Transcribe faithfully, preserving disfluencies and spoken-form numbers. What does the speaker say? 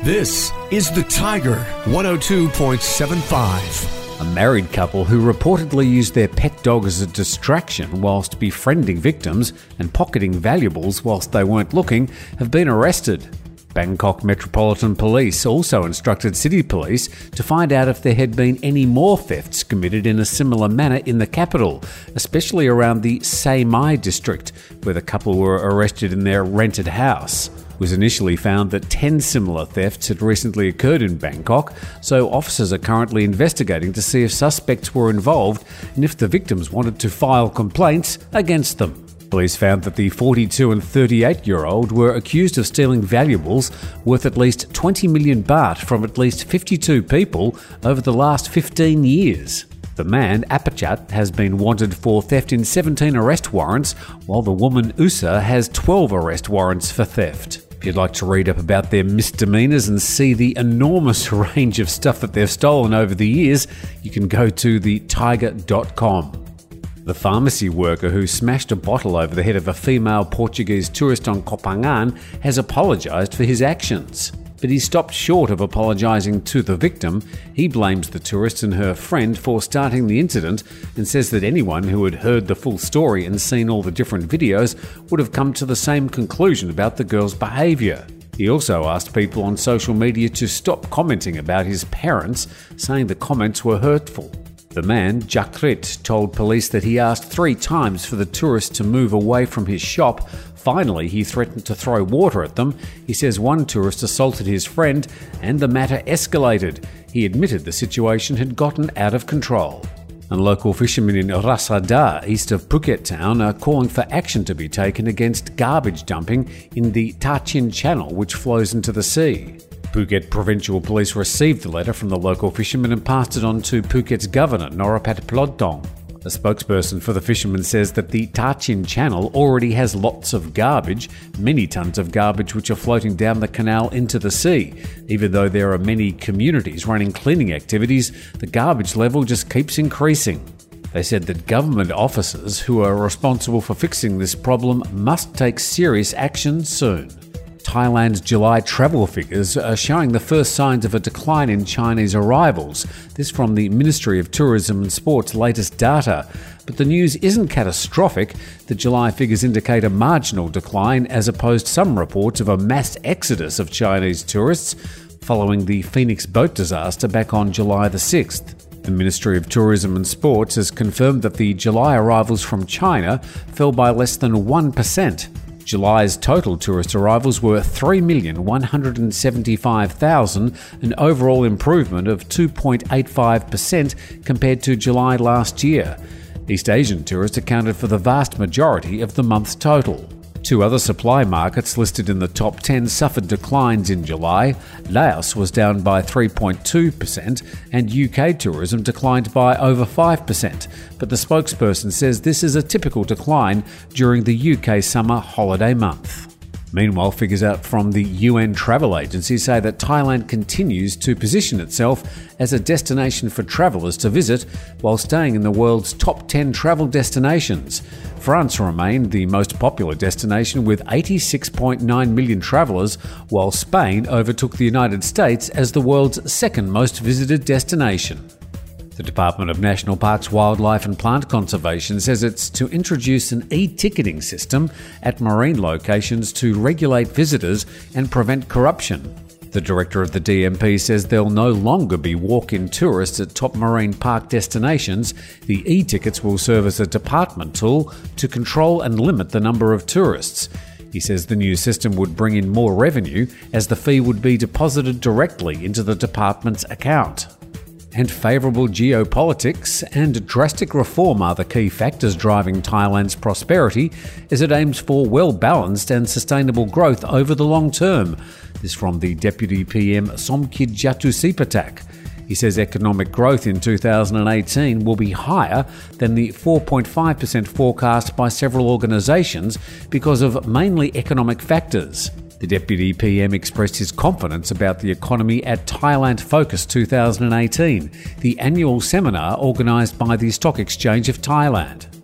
This is The Tiger one oh two point seven five. A married couple who reportedly used their pet dog as a distraction whilst befriending victims and pocketing valuables whilst they weren't looking have been arrested. Bangkok Metropolitan Police also instructed city police to find out if there had been any more thefts committed in a similar manner in the capital, especially around the Sai Mai district, where the couple were arrested in their rented house. It was initially found that ten similar thefts had recently occurred in Bangkok, so officers are currently investigating to see if suspects were involved and if the victims wanted to file complaints against them. Police found that the forty-two and thirty-eight-year-old were accused of stealing valuables worth at least twenty million baht from at least fifty-two people over the last fifteen years. The man, Apachat, has been wanted for theft in seventeen arrest warrants, while the woman, Usa, has twelve arrest warrants for theft. If you'd like to read up about their misdemeanors and see the enormous range of stuff that they've stolen over the years, you can go to the tiger dot com. The pharmacy worker who smashed a bottle over the head of a female Portuguese tourist on Koh Phangan has apologised for his actions. But he stopped short of apologising to the victim. He blames the tourist and her friend for starting the incident and says that anyone who had heard the full story and seen all the different videos would have come to the same conclusion about the girl's behaviour. He also asked people on social media to stop commenting about his parents, saying the comments were hurtful. The man, Jakrit, told police that he asked three times for the tourist to move away from his shop. Finally, he threatened to throw water at them. He says one tourist assaulted his friend and the matter escalated. He admitted the situation had gotten out of control. And local fishermen in Rasada, east of Phuket town, are calling for action to be taken against garbage dumping in the Ta Chin Channel, which flows into the sea. Phuket Provincial Police received the letter from the local fishermen and passed it on to Phuket's governor, Norapat Plodthong. A spokesperson for the fishermen says that the Ta Chin Channel already has lots of garbage, many tons of garbage which are floating down the canal into the sea. Even though there are many communities running cleaning activities, the garbage level just keeps increasing. They said that government officers who are responsible for fixing this problem must take serious action soon. Thailand's July travel figures are showing the first signs of a decline in Chinese arrivals. This from the Ministry of Tourism and Sport's latest data. But the news isn't catastrophic. The July figures indicate a marginal decline as opposed to some reports of a mass exodus of Chinese tourists following the Phoenix boat disaster back on July the sixth. The Ministry of Tourism and Sports has confirmed that the July arrivals from China fell by less than one percent. July's total tourist arrivals were three million one hundred seventy-five thousand, an overall improvement of two point eight five percent compared to July last year. East Asian tourists accounted for the vast majority of the month's total. Two other supply markets listed in the top ten suffered declines in July. Laos was down by three point two percent and U K tourism declined by over five percent. But the spokesperson says this is a typical decline during the U K summer holiday month. Meanwhile, figures out from the U N travel agency say that Thailand continues to position itself as a destination for travellers to visit while staying in the world's top ten travel destinations. France remained the most popular destination with eighty-six point nine million travellers, while Spain overtook the United States as the world's second most visited destination. The Department of National Parks, Wildlife and Plant Conservation says it's to introduce an e-ticketing system at marine locations to regulate visitors and prevent corruption. The director of the D M P says there'll no longer be walk-in tourists at top marine park destinations. The e-tickets will serve as a department tool to control and limit the number of tourists. He says the new system would bring in more revenue as the fee would be deposited directly into the department's account. And favourable geopolitics and drastic reform are the key factors driving Thailand's prosperity as it aims for well-balanced and sustainable growth over the long term. This from the Deputy P M Somkid Jatusipatak. He says economic growth in two thousand eighteen will be higher than the four point five percent forecast by several organisations because of mainly economic factors. The Deputy P M expressed his confidence about the economy at Thailand Focus two thousand eighteen, the annual seminar organised by the Stock Exchange of Thailand.